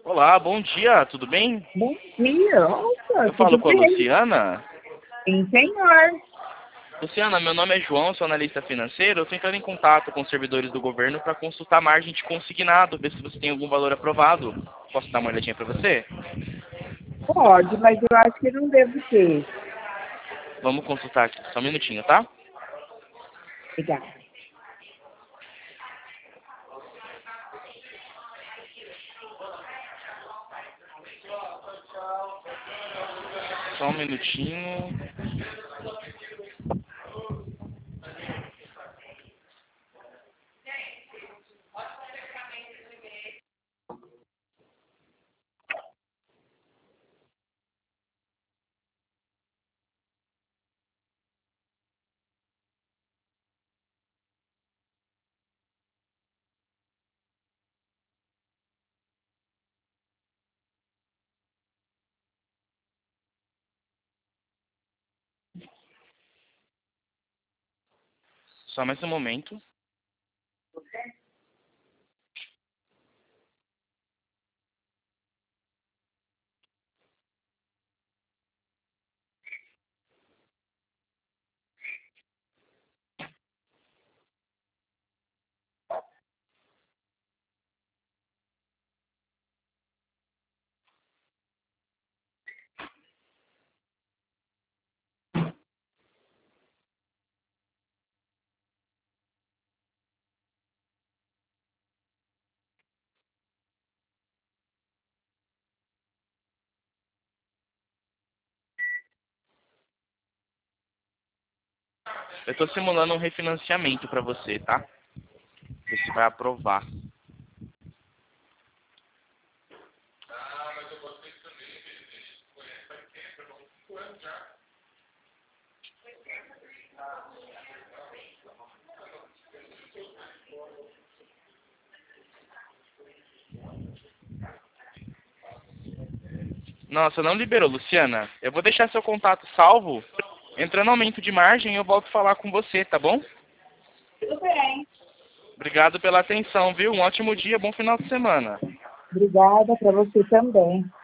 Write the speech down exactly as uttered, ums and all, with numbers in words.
Olá, bom dia, tudo bem? Bom dia, opa, Eu falo tudo com a bem? Luciana. Sim, senhor. Luciana, meu nome é João, sou analista financeiro. Eu estou entrando em contato com os servidores do governo para consultar a margem de consignado, ver se você tem algum valor aprovado. Posso dar uma olhadinha para você? Pode, mas eu acho que não devo ter. Vamos consultar aqui, só um minutinho, tá? Obrigada. Só um minutinho. Só mais um momento. Eu estou simulando um refinanciamento para você, tá? Ver se vai aprovar. Nossa, não liberou, Luciana. Eu vou deixar seu contato salvo. Entrando aumento de margem, eu volto a falar com você, tá bom? Tudo bem. Obrigado pela atenção, viu? Um ótimo dia, bom final de semana. Obrigada para você também.